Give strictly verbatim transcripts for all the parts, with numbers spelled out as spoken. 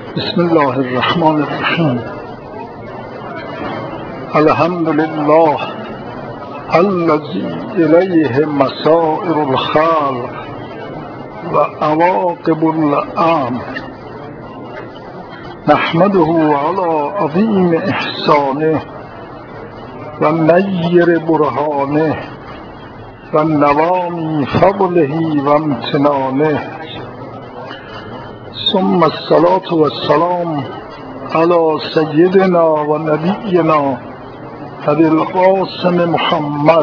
بسم الله الرحمن الرحیم. الحمد لله الذی الیه مصائر الخلق و عواقب الامر، نحمده علی عظیم احسانه و نیر برهانه و نوامی فضله و امتنانه، ثم الصلاة والسلام على سیدنا و نبینا ابی القاسم محمد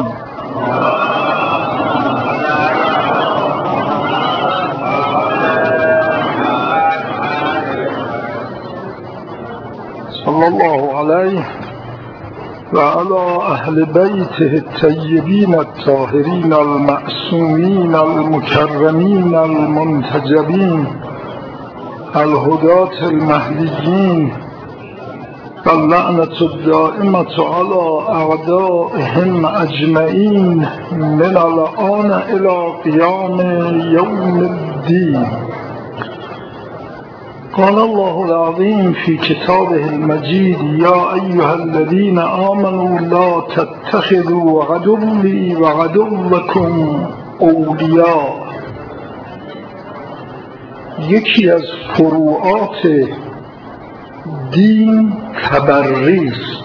صلی الله علیه و علی اهل بیته الطیبین الطاهرین المعصومین المکرمین المنتجبین الهداة المهدیین واللعنة الدائمة على أعدائهم أجمعين من الآن إلى قيام يوم الدين. قال الله العظيم في كتابه المجيد: يا أيها الذين آمنوا لا تتخذوا عدوي وعدوكم أولياء. یکی از فروعات دین تبری است،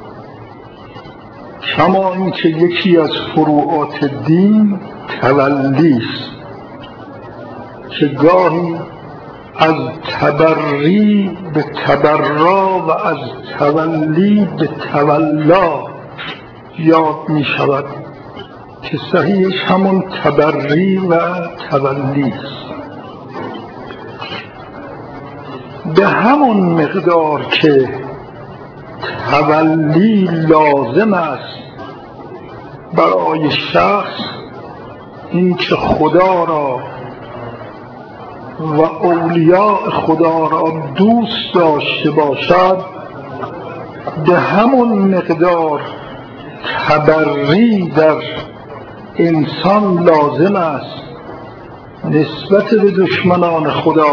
کما اینکه یکی از فروعات دین تولی است که گاهی از تبری به تبرا و از تولی به تولا یاد می شود که صحیحش همون تبری و تولی است. به همون مقدار که تولی لازم است برای شخص اینکه خدا را و اولیاء خدا را دوست داشته باشد، به همون مقدار تبری در انسان لازم است نسبت به دشمنان خدا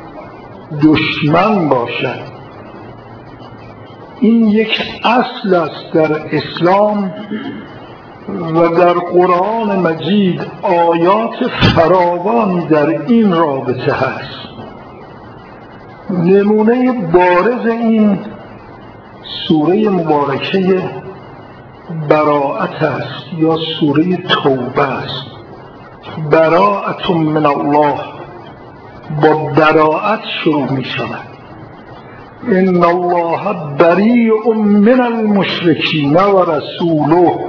دشمن باشد. این یک اصل است در اسلام و در قرآن مجید آیات فراوان در این رابطه هست. نمونه بارز این سوره مبارکه براءت است یا سوره توبه است. براءت من الله با براءت شروع می شود. ان الله بریء من المشرکین و رسوله.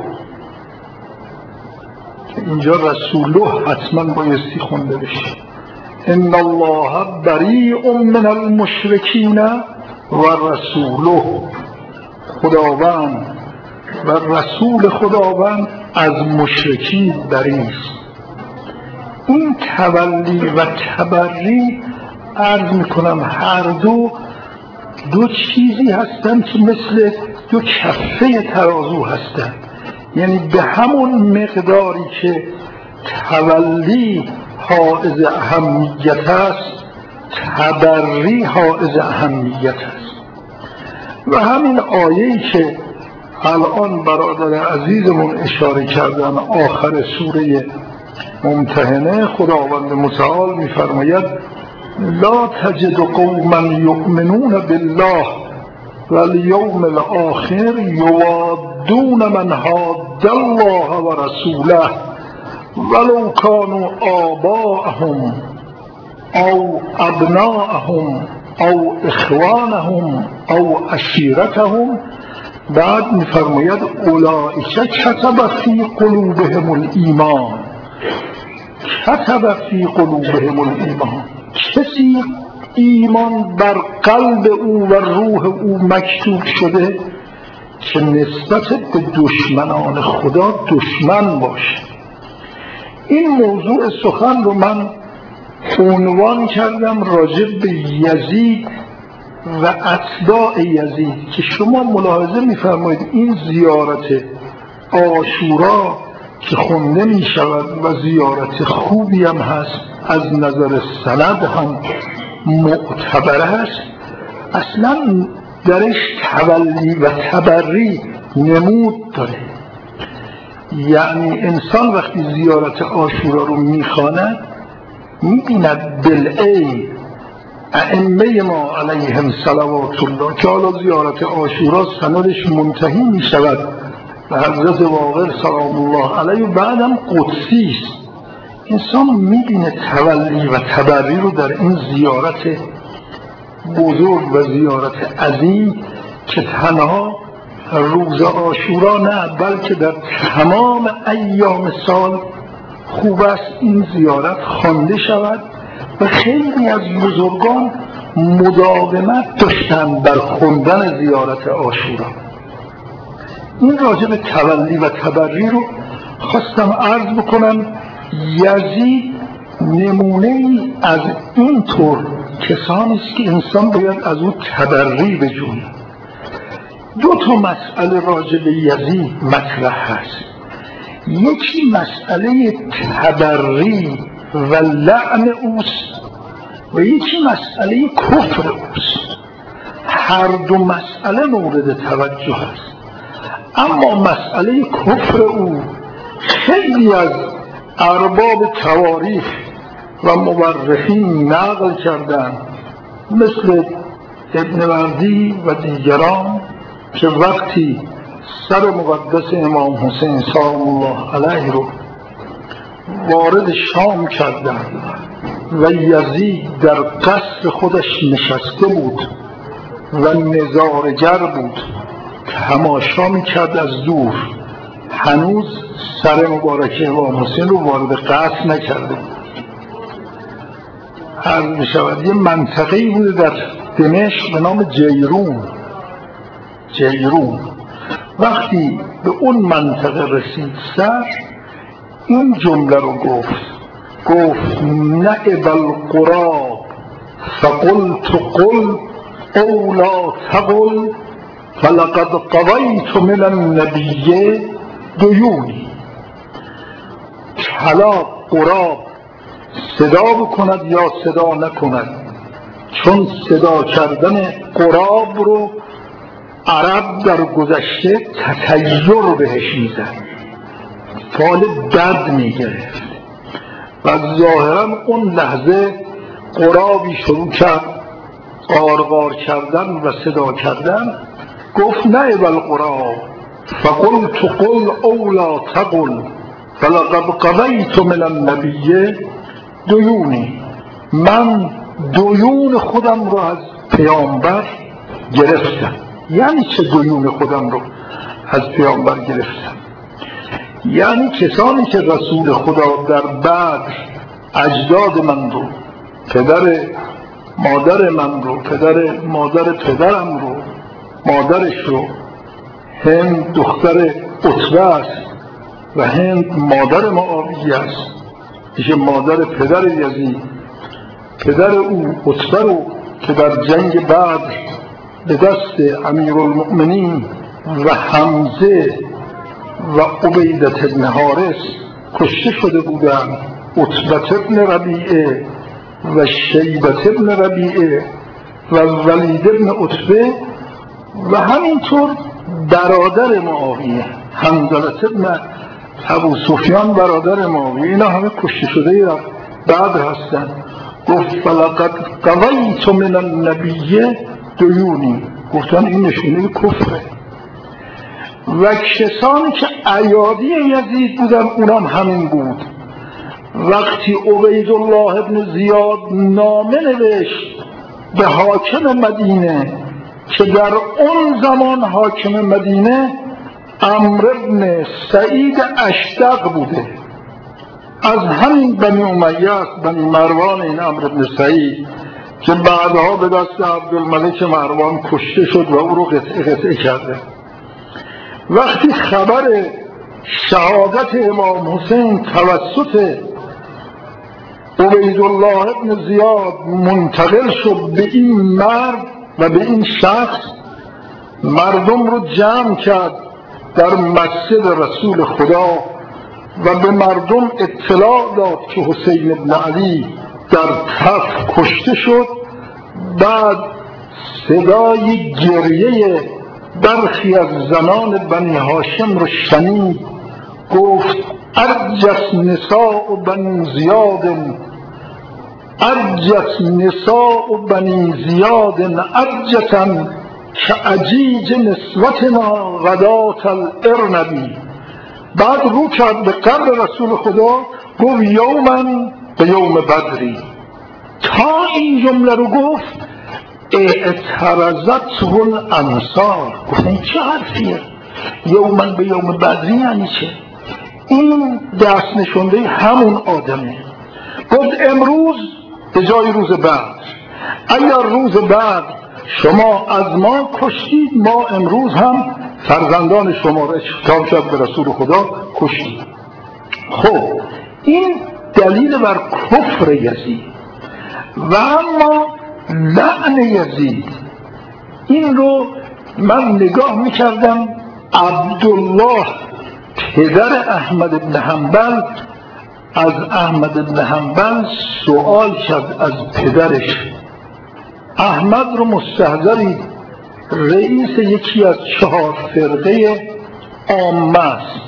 اینجا رسوله حتما بایستی خونده بشه. ان الله بریء من المشرکین و رسوله. خداوند و رسول خداوند از مشرکین بری است. این تولی و تبری عرض میکنم هر دو دو چیزی هستند که مثل دو کفه ترازو هستند. یعنی به همون مقداری که تولی حائز اهمیت است، تبری حائز اهمیت است. و همین آیه‌ای که الان برادر عزیزمون اشاره کردن آخر سوره ممتحنه، خداوند متعال می‌فرماید: لا تجد قوما یؤمنون بالله والیوم الاخر یوادون من حاد الله و رسوله ولو كانوا آباءهم او ابناءهم او اخوانهم او عشیرتهم. بعد می‌فرماید: اولئک کتب فی قلوبهم الایمان. کتب فی قلوبهم الایمان. کسی ایمان بر قلب او و روح او مکتوب شده که نسبت به دشمنان خدا دشمن باشه. این موضوع سخن رو من عنوان کردم راجع به یزید و اتباع یزید که شما ملاحظه می‌فرمایید این زیارت عاشورا که خونده می شود و زیارت خوبی هم هست، از نظر سند هم معتبر است، اصلا درش تولی و تبری نمود داره. یعنی انسان وقتی زیارت عاشورا رو میخواند میبیند بالعین ائمه ما علیهم صلوات الله که حالا زیارت عاشورا سندش منتهی میشود و حضرت واقر سلام الله علیه و بعدم قدسی است. انسان میبینه تولی و تبری رو در این زیارت بزرگ و زیارت عظیم که تنها روز عاشورا نه بلکه در تمام ایام سال خوب است این زیارت خوانده شود و خیلی از بزرگان مداومت داشتن بر خوندن زیارت عاشورا. این راجع به تولی و تبری رو خواستم عرض بکنم. یزید نمونه ای از این طور کسانی است که انسان باید از او تبری بجوید. دو تا مسئله راجع به یزید مطرح هست. یکی مسئله تبری و لعن اوست و یکی مسئله کفر اوست. هر دو مسئله مورد توجه است، اما مسئله کفر او خیلی از ارباب تواریخ و مورخین نقل کردن، مثل ابن وردی و دیگران که وقتی سر مقدس امام حسین سلام الله علیه رو وارد شام کردن و یزید در قصر خودش نشسته بود و نظاره‌گر بود، تماشا می‌کرد از دور، هنوز سر مبارک امام حسین رو وارد قصر نکرده بود. عرض می‌شود یه منطقه‌ای بوده در دمشق به نام جیرون. جیرون وقتی به اون منطقه رسید سر، این جمله رو گفت گفت نعب القراب فقلت قل او لا تقل فلقد قضیت من النبی دیونی. حالا قراب صدا بکند یا صدا نکند، چون صدا کردن قراب رو عرب در گذشته تطیر بهش میزن، فال بد میگرفت و ظاهرا اون لحظه قرابی شروع کرد قارقار کردن و صدا کردن. گفت نعب القراب فقلت قل او لا تقل فلقد قضیت من النبی دیونی. من دیون خودم رو از پیامبر گرفتم. یعنی چه دیون خودم رو از پیامبر گرفتم؟ یعنی کسانی که رسول خدا در بدر اجداد من رو، پدر مادر من رو، پدر مادر پدرم رو، مادرش رو، هند دختر عتبه است و هند مادر معاویه است، میشه مادر پدر یزید، پدر او عتبه رو که در جنگ بدر به دست امیرالمؤمنین و حمزه و عبیدة ابن حارث کشته شده بودند، عتبة ابن ربیعه و شیبة ابن ربیعه و ولید ابن عتبه و همینطور برادر معاویه حنظله ابن ابو سفیان برادر معاویه، اینا همه کشته شده بعد هستند. گفت فلقد قضیت من النبی دیونی، گفتن این نشونه کفره. و کسانی که ایادی یزید بودن اونم همین بود. وقتی عبیدالله ابن زیاد نامه نوشت به حاکم مدینه که در اون زمان حاکم مدینه عمرو بن سعید اشدق بوده، از همین بنی امیه است، بنی مروان این عمرو بن سعید که بعدها به دست عبدالملک مروان کشته شد و او رو قطعه قطعه کرده. وقتی خبر شهادت امام حسین توسط عبیدالله ابن زیاد منتقل شد به این مرد و به این شخص، مردم رو جمع کرد در مسجد رسول خدا و به مردم اطلاع داد که حسین ابن علی در تف کشته شد. بعد صدای گریه برخی از زنان بنی هاشم رو شنید، گفت ارجت نساء بنی زیاد، ارجت نساء بنی زیاد ارجتا که عجیج نسوتنا غدات الارنبی. بعد رو کرد به قبر رسول خدا، گفت یومن به یوم بدری. تا این جمله رو گفت اعترضته الانصار، گفت این چه حرفیه؟ یومن به یوم بدری یعنی چه؟ این دست نشونده همون آدمه. گفت امروز به جای روز بعد، اگر روز بعد شما از ما کشتید، ما امروز هم فرزندان شما را اشتباه شد به رسول خدا کشتید. خب این دلیل بر کفر یزید. و اما لعن یزید، این رو من نگاه میکردم. عبدالله پدر احمد بن حنبل از احمد بن حنبل سوال کرد از پدرش. احمد رو مستحضرید، رئیس یکی از چهار فرقه عامه است.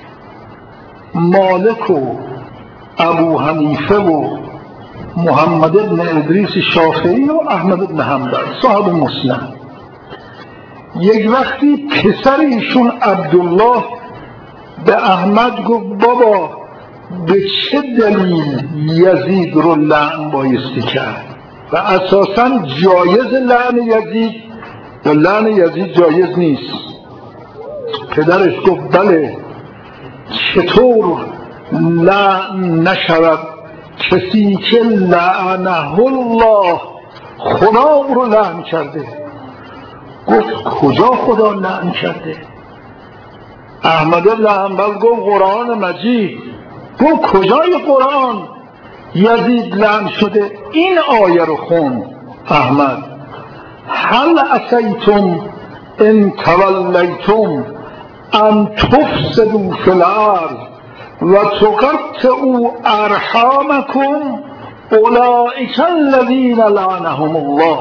مالک و ابو حنیفه و محمد بن ادریس شافعی و احمد بن حنبل صاحب مسند. یک وقتی پسر ایشون عبدالله به احمد گفت بابا به چه دلیل یزید رو لعن بایستی کرد و اساساً جایز لعن یزید یا لعن یزید جایز نیست؟ پدرش گفت بله، چطور لعن نشود کسی که لعنه الله، خدا او رو لعن کرده. گفت کجا خدا لعن کرده؟ احمد بن حنبل گفت قرآن مجید. گفت کجای قرآن یزید لعن شده؟ این آیه رو خون احمد. هل عصیتم ان تولیتم ان تفسدوا فی الارض و تقطعوا ارحامکم اولئک الذین لعنهم الله.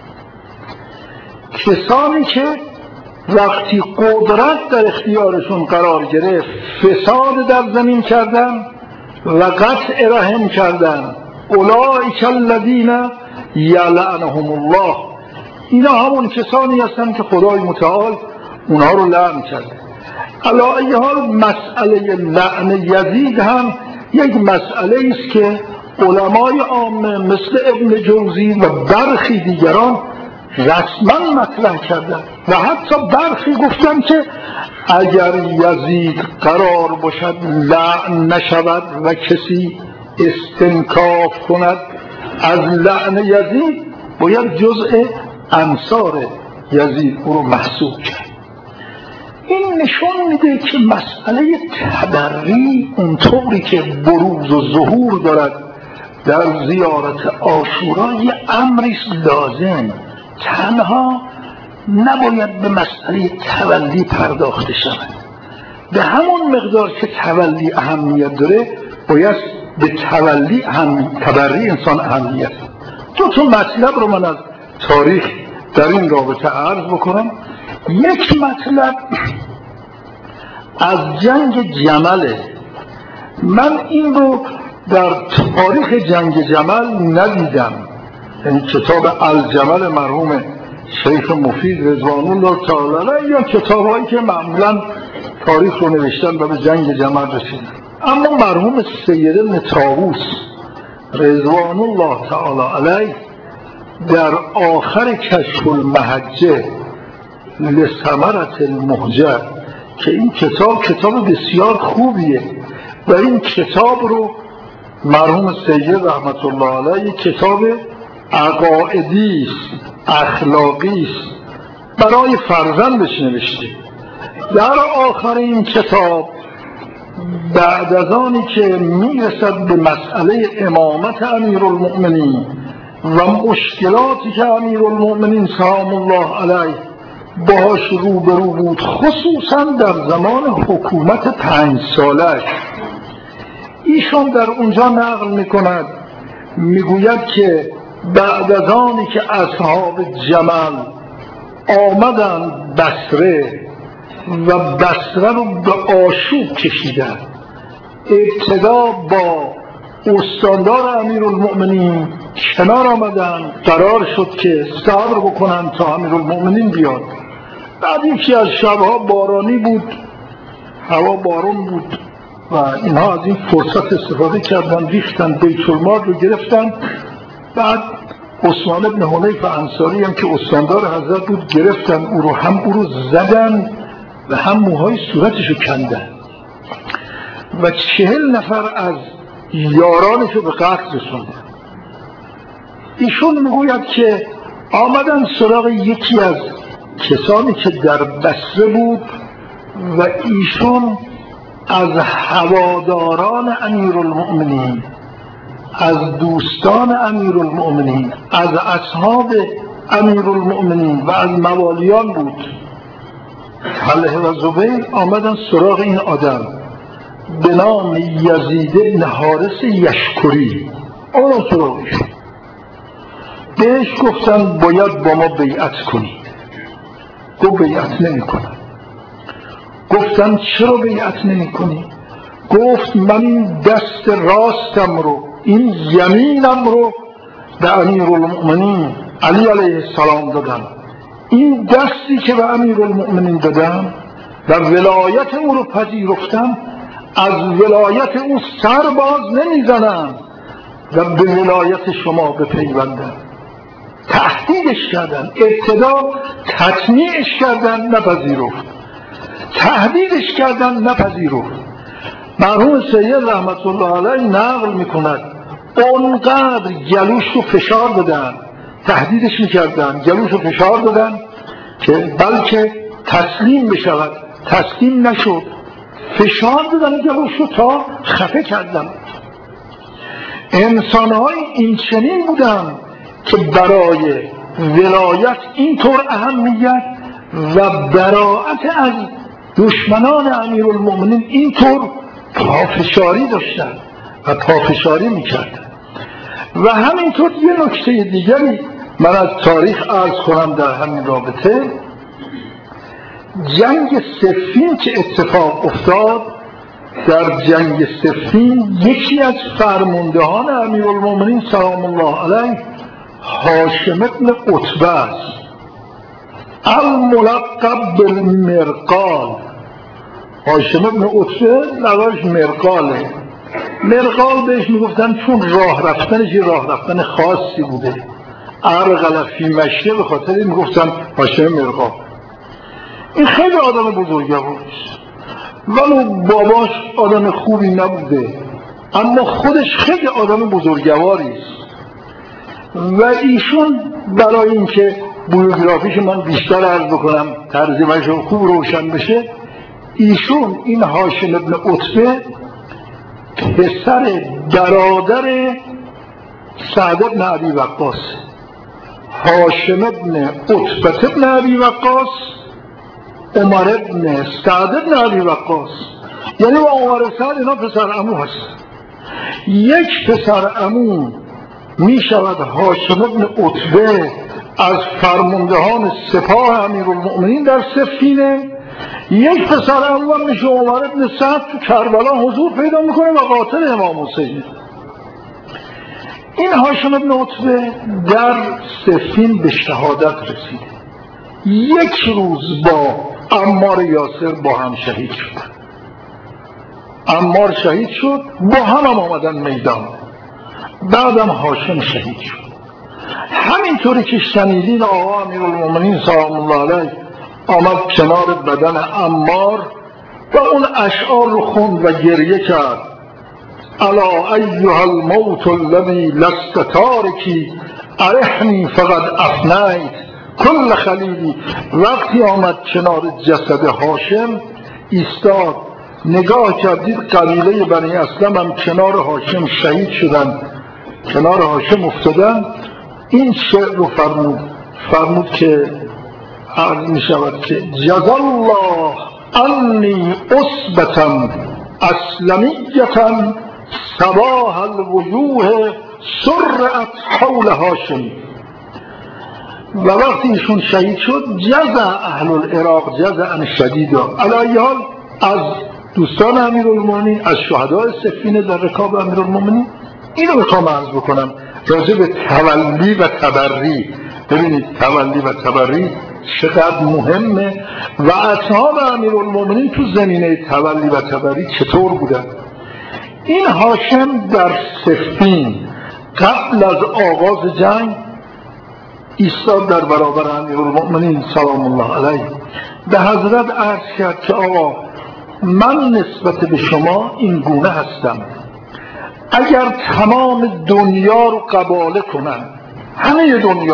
کسانی که وقتی قدرت در اختیارشون قرار گرفت فساد در زمین کردن و قطع رحم کردن، اولئک الذین یلعنهم الله، اینا همون کسانی هستن که خدای متعال اونها رو لعن کرده. علی ای حال مسئله لعن یزید هم یک مسئله است که علمای عامه مثل ابن جوزی و برخی دیگران رسما مطرح کردن و حتی برخی گفتن که اگر یزید قرار باشد لعن نشود و کسی استنکاف کند از لعن یزید، باید جزء انصار یزید او رو محسوب کرد. این نشون میده که مسئله تبری اونطوری که بروز و ظهور دارد در زیارت عاشورا یه امری لازم، تنها نباید به مسئله تولی پرداخته شود. به همون مقدار که تولی اهمیت داره باید به تولی هم تبری انسان اهمیت. دو تا مطلب رو من از تاریخ در این رابطه عرض بکنم. یک مطلب از جنگ جمله. من این رو در تاریخ جنگ جمل ندیدم، یعنی کتاب الجمل مرحوم شیخ مفید رضوان الله تعالی یا کتاب هایی که معمولا تاریخ رو نوشتن و به جنگ جمل رسیدن، اما مرحوم سید ابن طاووس رضوان الله تعالی علیه در آخر کشف المحجه لثمرة المهجه که این کتاب کتاب بسیار خوبیه و این کتاب رو مرحوم سید رحمت الله علیه کتاب عقائدی است، اخلاقی است، برای فرزندش نوشته. در آخر این کتاب بعد از آنی که میرسد به مسئله امامت امیرالمؤمنین و مشکلاتی که امیرالمؤمنین سلام الله علیه باهاش روبرو بود، خصوصا در زمان حکومت پنج سالش، ایشان در اونجا نقل میکند، میگوید که بعد از آنی که اصحاب جمل آمدند بصره و بصره رو به آشوب کشیدن، ابتدا با استاندار امیرالمؤمنین کنار آمدن، قرار شد که صبر بکنن تا امیرالمؤمنین بیاد. بعد یکی از شبها بارانی بود، هوا بارون بود و اینها از این فرصت استفاده کردن، ریختن بیت المال رو گرفتن. بعد عثمان بن حنیف انصاری هم که استاندار حضرت بود گرفتن او رو، هم او رو زدن و هم موهای صورتش رو کندن و چهل نفر از یارانش رو به قتل رسوندن. ایشون میگوید که آمدن سراغ یکی از کسانی که در بصره بود و ایشون از هواداران امیرالمؤمنین، از دوستان امیرالمؤمنین، از اصحاب امیرالمؤمنین و از موالیان بود. طلحه و زبیر آمدن سراغ این آدم به نام یزید بن حارث یشکری، آمدن سراغش، بهش گفتن باید با ما بیعت کنی. گفت بیعت نمی کنم. گفتن چرا بیعت نمی کنی؟ گفت من این دست راستم رو، این یمینم رو به امیرالمؤمنین علی علیه السلام دادم. این دستی که به امیرالمؤمنین دادم و ولایت او رو پذیرفتم، از ولایت او سر باز نمیزنم و به ولایت شما بپیوندم. تهدیدش کردن، ابتدا تطمیعش کردن، نپذیرفت. تهدیدش کردن، نپذیرفت. مرحوم سید رحمت الله علیه نقل میکند اونقدر گلوش رو فشار دادن، تهدیدش میکردن، گلوش رو فشار دادن که بلکه تسلیم بشود، تسلیم نشد، فشار دادن گلوش رو تا خفه کردن. انسانهای این چنین بودن که برای ولایت اینطور اهمیت و براءت از دشمنان امیرالمؤمنین اینطور پافشاری داشتن و پافشاری میکردن. و همینطور یه نکته دیگری من از تاریخ عرض کنم در همین رابطه. جنگ صفین که اتفاق افتاد، در جنگ صفین یکی از فرماندهان امیرالمؤمنین سلام الله علیه هاشم بن عتبه است، الملقب بالمرقال. هاشم بن عتبه لقبش مرقاله. مرقال بهش میگفتن چون راه رفتنش یه راه رفتن خاصی بوده، ارغل فی مشیه، به خاطر این میگفتن هاشم مرقال. این خیلی آدم بزرگوارش، ولی باباش آدم خوبی نبوده، اما خودش خیلی آدم بزرگواری است. و ایشون برای اینکه بیوگرافیش من بیشتر عرض بکنم، ترجمه‌اش خوب روشن بشه، ایشون این هاشم بن عتبه پسر برادر سعد بن ابی وقاص. هاشم بن عتبه بن ابی وقاص عمر بن سعد بن ابی وقاص، یعنی با عمر سعد اینا پسر عمو هست. یک پسر عمو می شود هاشم بن عتبه از فرماندهان سپاه امیرالمؤمنین در صفینه، یک پسر عمو هم میشه عمر بن سعد تو کربلا حضور پیدا میکنه و قاتل امام حسین. این هاشم بن عتبه در صفین به شهادت رسیده. یک روز با عمار یاسر با هم شهید شد. عمار شهید شد، با هم هم آمدن میدان. بعدم هاشم شهید شد. همینطوری که شنیدین آقا امیرالمؤمنین سلام الله علیه آمد کنار بدن عمار و اون اشعار رو خوند و گریه کرد. الا ایها الموت الذی لست تارکی ارحنی فقد افنیت کل خلیلی. وقتی آمد کنار جسد هاشم ایستاد، نگاه کردید قبیله بنی اسلم هم کنار هاشم شهید شدن، کنار هاشم افتادن. این شعر رو فرمود فرمود که عرض می شود که جزا الله انی اصبتم اسلمیتم صباح الوجوه سرعت حول هاشم. و وقتی ایشون شهید شد جزع اهل العراق جزعا شدیدا. علی ای حال از دوستان امیرالمومنین، از شهدای صفین در رکاب امیرالمومنین، اینو میخوام عرض بکنم راجع به تولی و تبری. ببینید تولی و تبری چقدر مهمه و اصحاب امیرالمومنین تو زمینه تولی و تبری چطور بودن. این هاشم در صفین قبل از آغاز جنگ ایستاد در برابر امیرالمومنین سلام الله علیه، به حضرت عرض کرد که آقا من نسبت به شما این گونه هستم، اگر تمام دنیا رو قباله کنن، همه دنیا،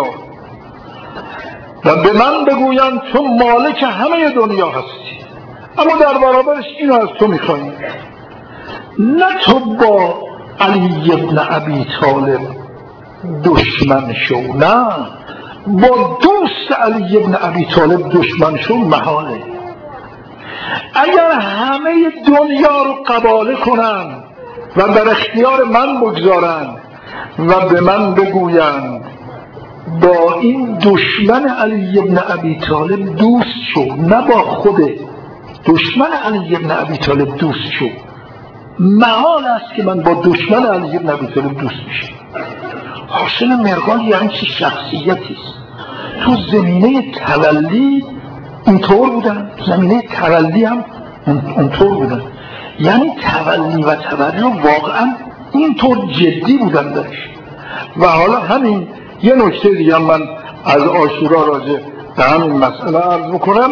و به من بگوین تو مالک همه دنیا هستی، اما در برابرش اینو از تو میخواییم، نه تو با علی ابن ابی طالب دشمن شو، نه با دوست علی ابن ابی طالب دشمن شو محاله. اگر همه دنیا رو قباله کنن و در اختیار من بگذارن و به من بگوین با این دشمن علی ابن ابی طالب دوست شو، نه با خود دشمن علی ابن ابی طالب دوست شو، محال است که من با دشمن علی ابن ابی طالب دوست میشم. حسین مرغان یعنی چه شخصیتی است؟ تو زمینه تولی اینطور بودن، زمینه تولی هم اونطور بودن، یعنی تولی و تبری رو واقعا اینطور جدی بودن درش. و حالا همین یه نکته دیگه هم من از عاشورا راجع به همین مسئله عرض بکنم.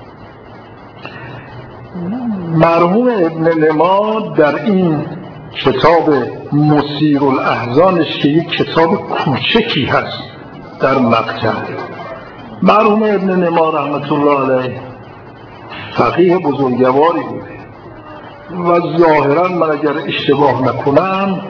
مرحوم ابن لما در این کتاب مسیر الاحزانش که یک کتاب کوچکی هست در مقطع، مرحوم ابن لما رحمت الله علیه فقیه بزرگواری بوده و ظاهرا من اگر اشتباه نکنم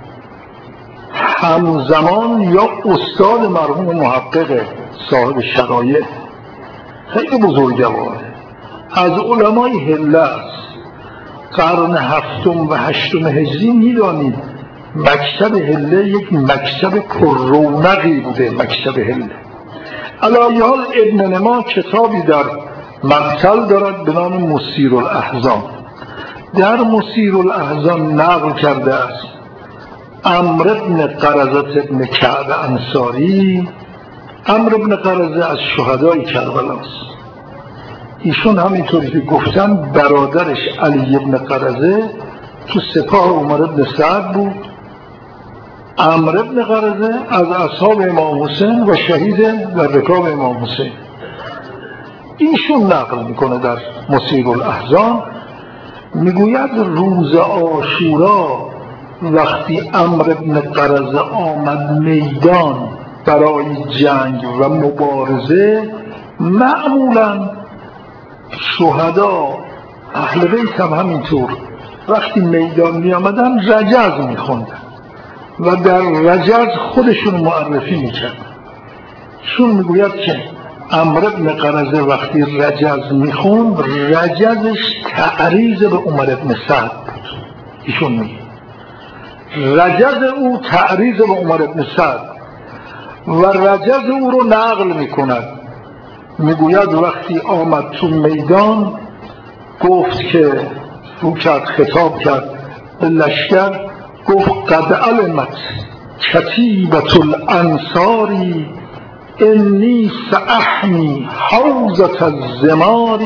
همزمان یا استاد مرحوم محقق صاحب شرایع، خیلی بزرگواره، از علمای هله است. قرن هفتم و هشتم هجری میدانید مکتب هله یک مکتب پررونقی بوده، مکتب هله. علی ای حال ابن لما کتابی در مقتل دارد به نام مسیر الاحزان. در مسیر الاحزان نقل کرده است عمرو بن قرظه ابن کعب انصاری. عمرو بن قرظه از شهدای کربلا است. ایشون همینطوری که گفتن برادرش علی ابن قرظه تو سپاه عمر بن سعد بود. عمرو بن قرظه از اصحاب امام حسین و شهید در رکاب امام حسین. ایشون نقل میکنه در مسیر الاحزان، میگوید روز عاشورا وقتی عمرو بن قرظه آمد میدان برای جنگ و مبارزه، معمولا شهدا اهل بیت هم همینطور وقتی میدان می آمدن رجز می خوندن و در رجز خودشون معرفی می کردن. شون می گوید که عمرو بن قرظه وقتی رجز می خوند، رجزش تعریض به عمر بن سعد بود. ایشون می رجز او تعریض به عمر بن سعد و رجز او رو نقل می کند. میگوید وقتی آمد تو میدان گفت که رو کرد، خطاب کرد به لشکر، گفت قد علمت کتیبة الانصاری انی ساحمی حوزة الزمار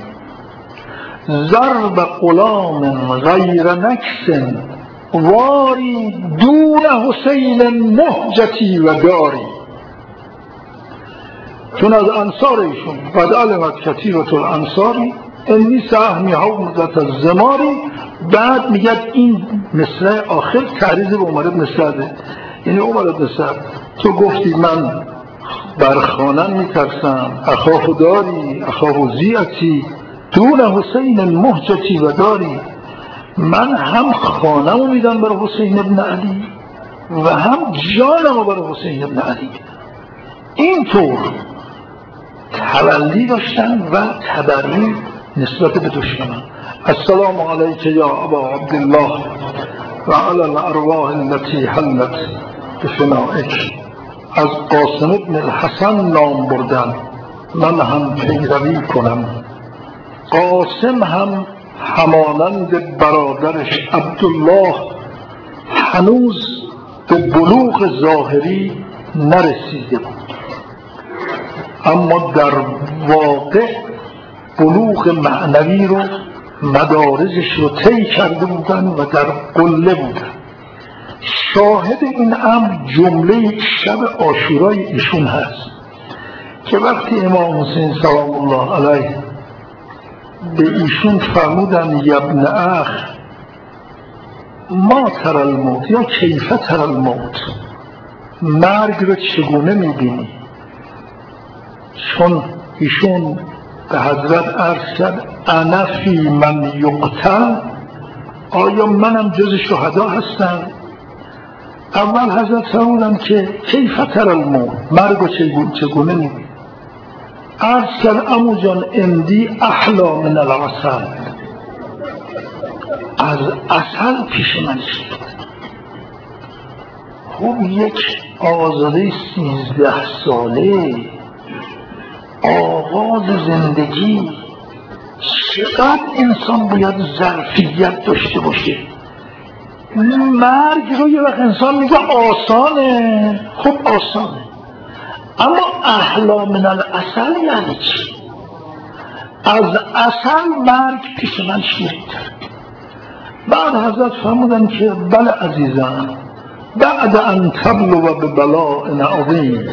ضرب غلام غیر نکس واری دون حسین مهجتی و داری. چون از انصار ایشون قد علمت کتیبة الانصاری انی ساحمی حوزة الزمار. بعد میگه این مصرع آخر تعریض به عمر بن سعده، یعنی عمر بن سعد تو گفتی من بر خانم میترسم، اخاف داری اخاف زیعتی دون حسین مهجتی و داری، من هم خانم میدم برای حسین ابن علی و هم جانم برای حسین ابن علی. اینطور تولی داشتن و تبری نسبت به دشمنان. السلام علیک یا ابا عبدالله و علی الارواح التي حلت بفنائک. از قاسم ابن الحسن نام بردن، من هم پیروی کنم. قاسم هم همانند برادرش عبدالله هنوز به بلوغ ظاهری نرسیده بود، اما در واقع بلوغ معنوی رو مدارجش رو طی کرده بودن و در قله بودن. شاهد این امر جمله شب عاشورای ایشون هست که وقتی امام حسین سلام الله علیه به ایشون فرمودن یبن اخ ما تر الموت یا کیف تر الموت، مرگ رو چگونه میبینی؟ چون ایشون به حضرت عرض کرد انا فی من یقتل، آیا منم جز شهدا هستم؟ اول حضرت فرمودن که کیف تر الموت، مرگ رو چگونه میبینی؟ عرض کرد عمو جان اندی احلا من العسل، از عسل پیش من شد. خب یک آزاده سیزده ساله آغاز زندگی، چقدر انسان باید ظرفیت داشته باشه. مرگ رو یه وقت انسان میگه آسانه، خب آسانه، اما احلا من العسل یعنی چی؟ از عسل مرگ پیش من شیرین‌تر. بعد حضرت فرمودن که بله عزیزم، بعد ان تبلو به بلاء عظیم،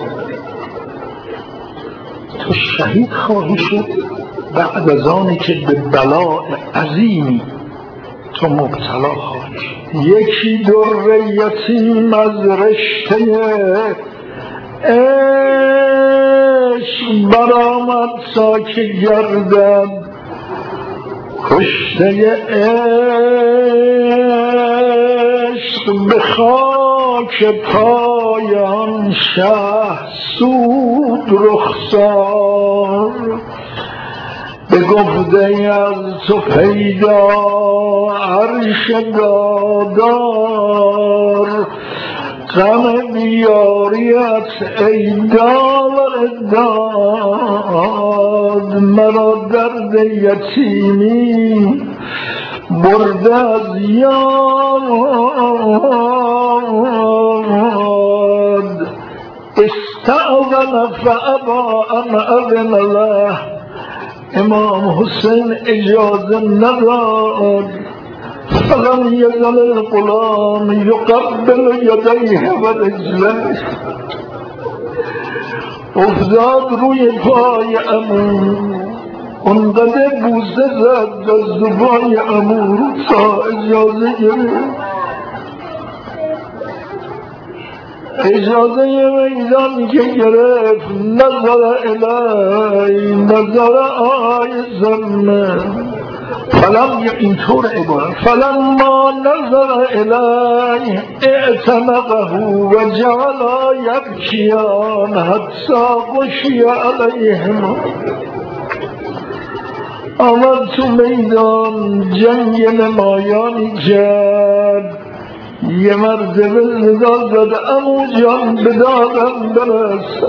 تو شهید خواهی شد بعد از آنی که به بلاء عظیمی تو مبتلا خواهی شد. یکی در یتیم از رشته عشق برآمد تا که گردد کشته عشق به خاک پایان شه سود رخسار. به گفته از تو پیدا عرش دادار، غم بیاریت ای داور داد. مرا درد یتیمی برده از یاد، استأذن فابا ان اذن له، امام حسین اجازه نداد. فلم یزل الغلام یقبل یدیه و رجله، افتاد روی پای عمو، اونقدر بوسه زد از زبان عمو تا اجازه گرفت. اجازه میدان که گرفت نظر الی نظر آی زمه، فلم اینطور عبارت فلما نظر الی اعتنقه و جعل یبکیان حتی غشی علیهم. آمد تو میدان جنگ نمایانی کرد، یه مرتبه ندا زد عمو جان به دادم برس.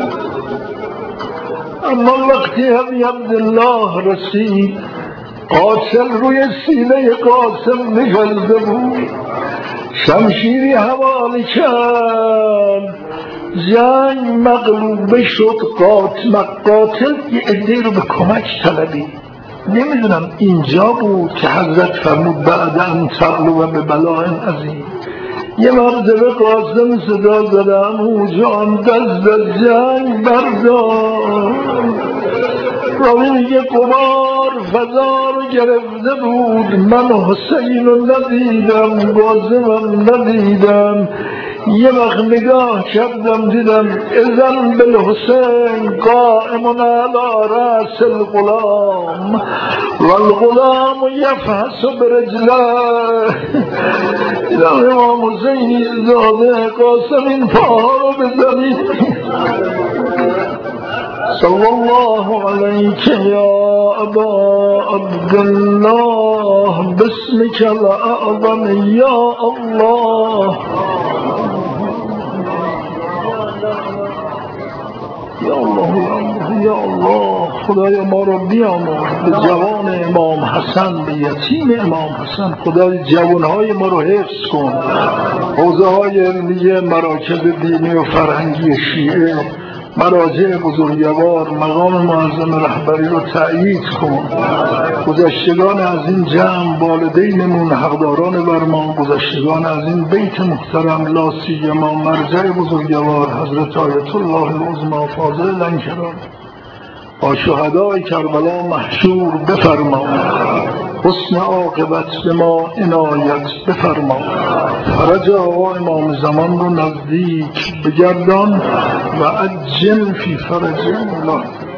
اما وقتی علی عبدالله رسید، قاتل روی سینه قاسم نشسته بود، شمشیری حواله کرد، جنگ مغلوبه شد. قاتل قاتل یه عده رو به کمک طلبید. نمیدونم اینجا بود که حضرت فرمود بعد ان تغلو به بلاء عظیم. یه مرتبه قاسم صدا زد عمو جان دست از جنگ بردار. راوی میگه قمار فضا رو گرفته بود، من حسین رو ندیدم، قاسمم ندیدم. یه وقت نگاه کردم دیدم اذن بالحسین قائم علی رأس الغلام والغلام یفحص برجله. دیدم امام حسین زاده قاسم این پاها رو بزنید. صلی الله علیک یا ابا عبدالله بسمک الاعظم یا الله. یا الله یا الله. خدایا ما رو بیامرز به جوان امام حسن، به یتیم امام حسن. خدای جوانهای ما رو حفظ کن. حوزه های علمیه، مراکز دینی و فرهنگی شیعه، مراجع بزرگوار، مقام معظم رهبری رو تأیید کن. گذشتگان از این جمع، والدینمون، حقداران بر ما، گذشتگان از این بیت محترم، لا سیما مرجع بزرگوار حضرت آیت الله العظمی فاضل لنکران، با شهدای کربلا محشور بفرما. حسن عاقبت به ما عنایت بفرما. فرج آقا امام زمان رو نزدیک بگردان و عجل فی فرج الله.